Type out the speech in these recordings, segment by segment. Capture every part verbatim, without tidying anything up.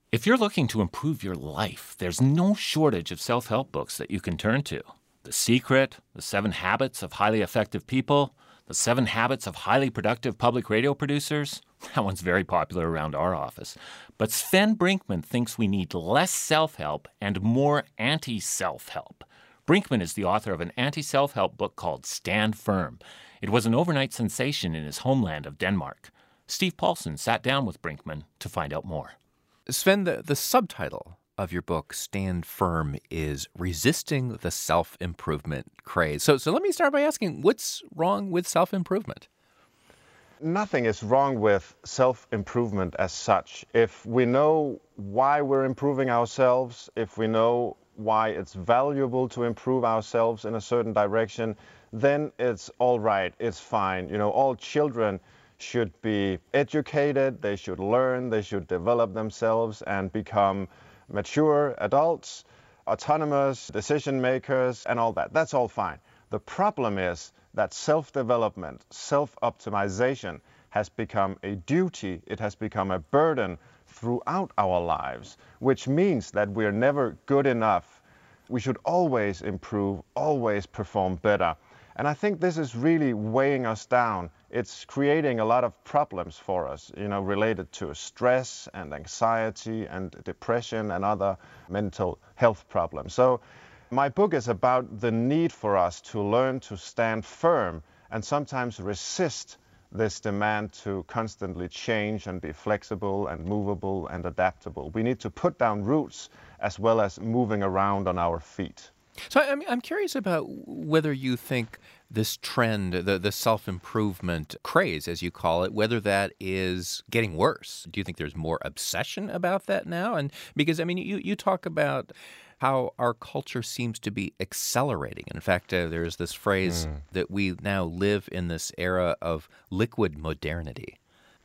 If you're looking to improve your life, there's no shortage of self-help books that you can turn to. The Secret, The Seven Habits of Highly Effective People, The Seven Habits of Highly Productive Public Radio Producers. That one's very popular around our office. But Sven Brinkman thinks we need less self-help and more anti-self-help. Brinkman is the author of an anti-self-help book called Stand Firm. It was an overnight sensation in his homeland of Denmark. Steve Paulson sat down with Brinkman to find out more. Sven, the, the subtitle of your book, Stand Firm, is Resisting the Self-Improvement Craze. So, so let me start by asking, what's wrong with self-improvement? Nothing is wrong with self-improvement as such. If we know why we're improving ourselves, if we know why it's valuable to improve ourselves in a certain direction, then it's all right, it's fine. You know, all children should be educated, they should learn, they should develop themselves and become mature adults, autonomous decision makers, and all that. That's all fine. The problem is that self-development, self-optimization has become a duty, it has become a burden throughout our lives, which means that we're never good enough. We should always improve, always perform better. And I think this is really weighing us down. It's creating a lot of problems for us, you know, related to stress and anxiety and depression and other mental health problems. So my book is about the need for us to learn to stand firm and sometimes resist this demand to constantly change and be flexible and movable and adaptable. We need to put down roots as well as moving around on our feet. So I'm, I'm curious about whether you think this trend, the, the self-improvement craze, as you call it, whether that is getting worse. Do you think there's more obsession about that now? And because, I mean, you, you talk about how our culture seems to be accelerating. In fact, uh, there's this phrase mm. that we now live in this era of liquid modernity.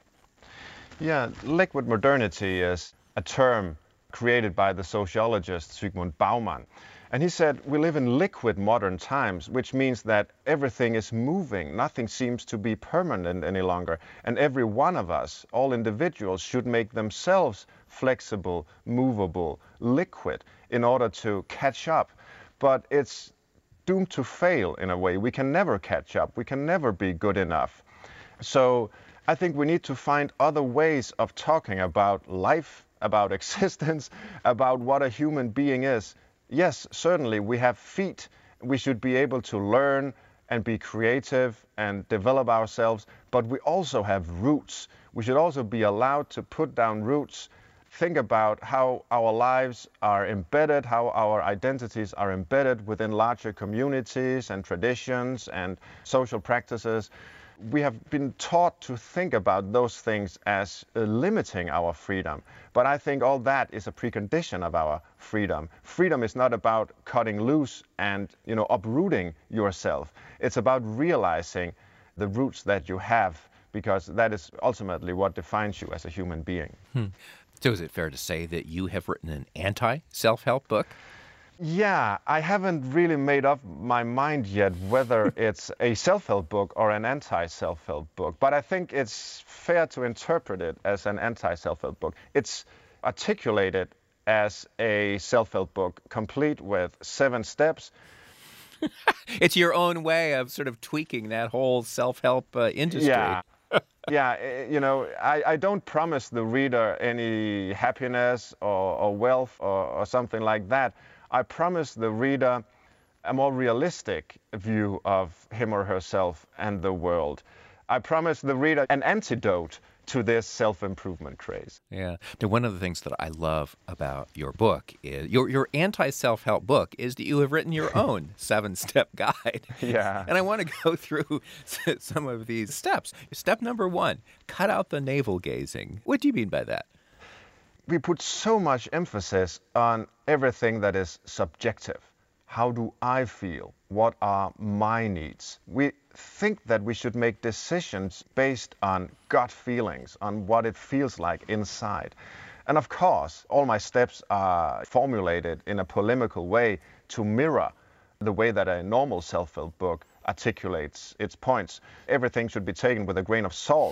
Yeah, liquid modernity is a term created by the sociologist Zygmunt Bauman. And he said, we live in liquid modern times, which means that everything is moving. Nothing seems to be permanent any longer. And every one of us, all individuals, should make themselves flexible, movable, liquid in order to catch up. But it's doomed to fail in a way. We can never catch up. We can never be good enough. So I think we need to find other ways of talking about life, about existence, about what a human being is. Yes, certainly we have feet. We should be able to learn and be creative and develop ourselves, but we also have roots. We should also be allowed to put down roots, think about how our lives are embedded, how our identities are embedded within larger communities and traditions and social practices. We have been taught to think about those things as uh, limiting our freedom. But I think all that is a precondition of our freedom. Freedom is not about cutting loose and, you know, uprooting yourself. It's about realizing the roots that you have, because that is ultimately what defines you as a human being. Hmm. So is it fair to say that you have written an anti-self-help book? Yeah, I haven't really made up my mind yet whether it's a self-help book or an anti-self-help book, but I think it's fair to interpret it as an anti-self-help book. It's articulated as a self-help book, complete with seven steps. It's your own way of sort of tweaking that whole self-help uh, industry. Yeah. Yeah, you know, I, I don't promise the reader any happiness or, or wealth or, or something like that. I promise the reader a more realistic view of him or herself and the world. I promise the reader an antidote to this self-improvement craze. Yeah. Now, one of the things that I love about your book is your your anti-self-help book is that you have written your own seven-step guide. Yeah. And I want to go through some of these steps. Step number one, cut out the navel-gazing. What do you mean by that? We put so much emphasis on everything that is subjective. How do I feel? What are my needs? We think that we should make decisions based on gut feelings, on what it feels like inside. And of course, all my steps are formulated in a polemical way to mirror the way that a normal self-help book articulates its points. Everything should be taken with a grain of salt.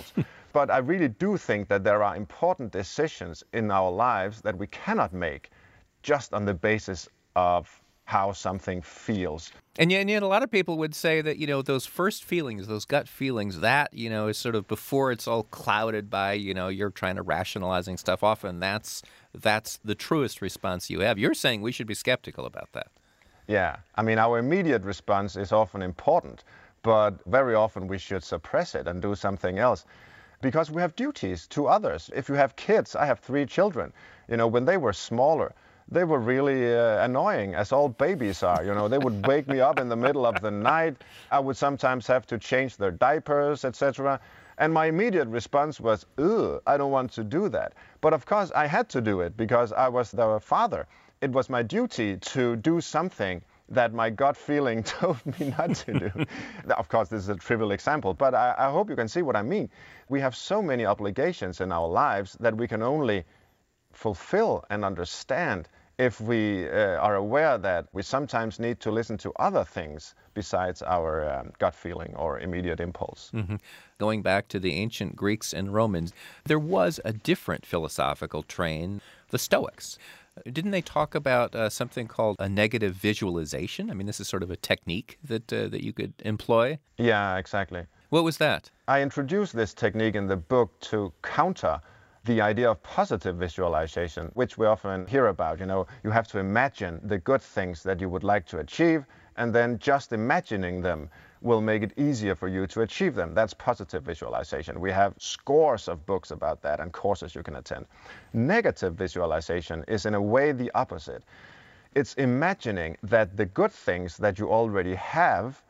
But I really do think that there are important decisions in our lives that we cannot make just on the basis of how something feels. And yet, and yet a lot of people would say that, you know, those first feelings, those gut feelings, that, you know, is sort of before it's all clouded by, you know, you're trying to rationalizing stuff. Often that's that's the truest response you have. You're saying we should be skeptical about that. Yeah. I mean, our immediate response is often important, but very often we should suppress it and do something else. Because we have duties to others. If you have kids, I have three children. You know, when they were smaller, they were really uh, annoying, as all babies are. You know, they would wake me up in the middle of the night. I would sometimes have to change their diapers, et cetera. And my immediate response was, ugh, I don't want to do that. But of course, I had to do it because I was their father. It was my duty to do something that my gut feeling told me not to do. Of course, this is a trivial example, but I, I hope you can see what I mean. We have so many obligations in our lives that we can only fulfill and understand if we uh, are aware that we sometimes need to listen to other things besides our um, gut feeling or immediate impulse. Mm-hmm. Going back to the ancient Greeks and Romans, there was a different philosophical train, the Stoics. Didn't they talk about uh, something called a negative visualization? I mean, this is sort of a technique that uh, that you could employ. Yeah, exactly. What was that? I introduced this technique in the book to counter the idea of positive visualization, which we often hear about. You know, you have to imagine the good things that you would like to achieve, and then just imagining them will make it easier for you to achieve them. That's positive visualization. We have scores of books about that and courses you can attend. Negative visualization is in a way the opposite. It's imagining that the good things that you already have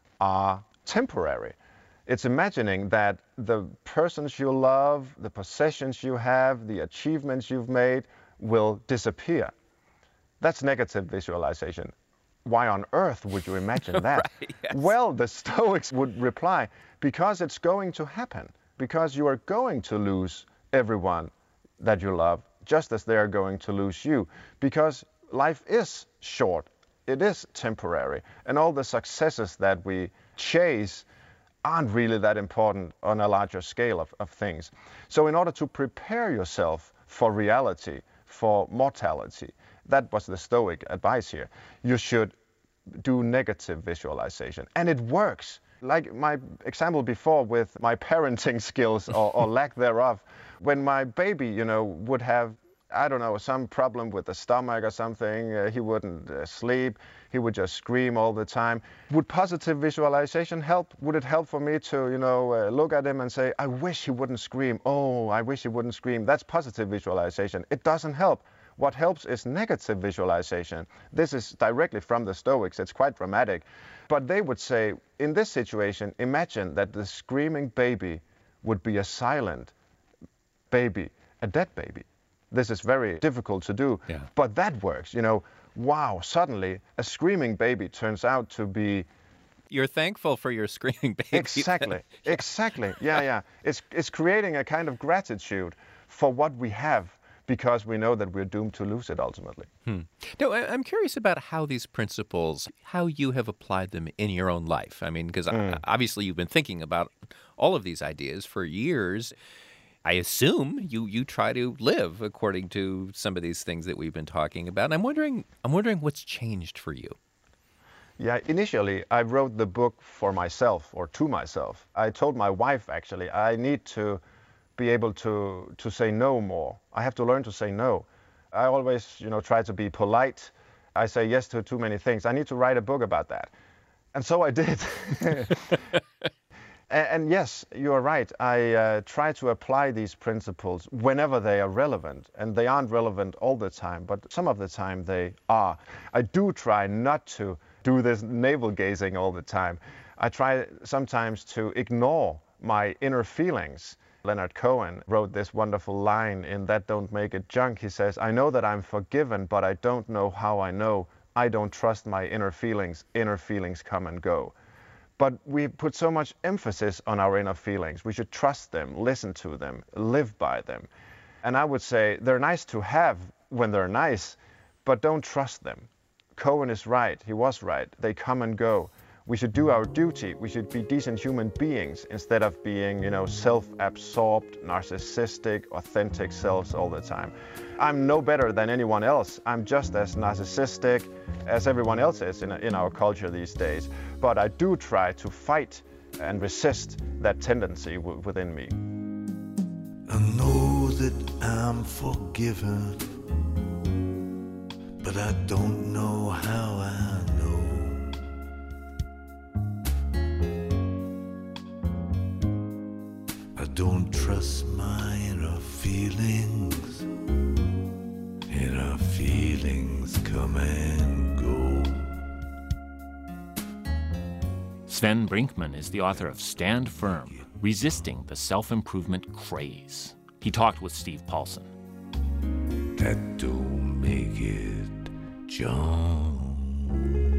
are temporary. It's imagining that the persons you love, the possessions you have, the achievements you've made will disappear. That's negative visualization. Why on earth would you imagine that? Right, yes. Well, the Stoics would reply, because it's going to happen, because you are going to lose everyone that you love, just as they are going to lose you, because life is short, it is temporary, and all the successes that we chase aren't really that important on a larger scale of, of things. So in order to prepare yourself for reality, for mortality, that was the Stoic advice here, you should do negative visualization. And it works. Like my example before with my parenting skills or, or lack thereof, when my baby, you know, would have, I don't know, some problem with the stomach or something, uh, he wouldn't uh, sleep, he would just scream all the time. Would positive visualization help? Would it help for me to, you know, uh, look at him and say, I wish he wouldn't scream. Oh, I wish he wouldn't scream. That's positive visualization. It doesn't help. What helps is negative visualization. This is directly from the Stoics. It's quite dramatic. But they would say, in this situation, imagine that the screaming baby would be a silent baby, a dead baby. This is very difficult to do, yeah. But that works. You know, wow, suddenly a screaming baby turns out to be... You're thankful for your screaming baby. Exactly, yeah. exactly. Yeah, yeah. It's, it's creating a kind of gratitude for what we have, because we know that we're doomed to lose it ultimately. Hmm. No, I'm curious about how these principles, how you have applied them in your own life. I mean, because mm. obviously you've been thinking about all of these ideas for years. I assume you, you try to live according to some of these things that we've been talking about. And I'm wondering, I'm wondering what's changed for you. Yeah, initially I wrote the book for myself or to myself. I told my wife, actually, I need to be able to to say no more. I have to learn to say no. I always, you know, try to be polite. I say yes to too many things. I need to write a book about that. And so I did. and, and yes, you are right. I uh, try to apply these principles whenever they are relevant. And they aren't relevant all the time, but some of the time they are. I do try not to do this navel gazing all the time. I try sometimes to ignore my inner feelings. Leonard Cohen wrote this wonderful line in That Don't Make It Junk. He says, I know that I'm forgiven, but I don't know how I know. I don't trust my inner feelings. Inner feelings come and go. But we put so much emphasis on our inner feelings. We should trust them, listen to them, live by them. And I would say they're nice to have when they're nice, but don't trust them. Cohen is right. He was right. They come and go. We should do our duty. We should be decent human beings instead of being, you know, self-absorbed, narcissistic, authentic selves all the time. I'm no better than anyone else. I'm just as narcissistic as everyone else is in, in our culture these days. But I do try to fight and resist that tendency w- within me. I know that I'm forgiven, but I don't know how I know. I don't trust my inner feelings. Inner feelings come and go. Sven Brinkmann is the author of Stand Firm, Resisting the Self-Improvement Craze. He talked with Steve Paulson. That don't make it John.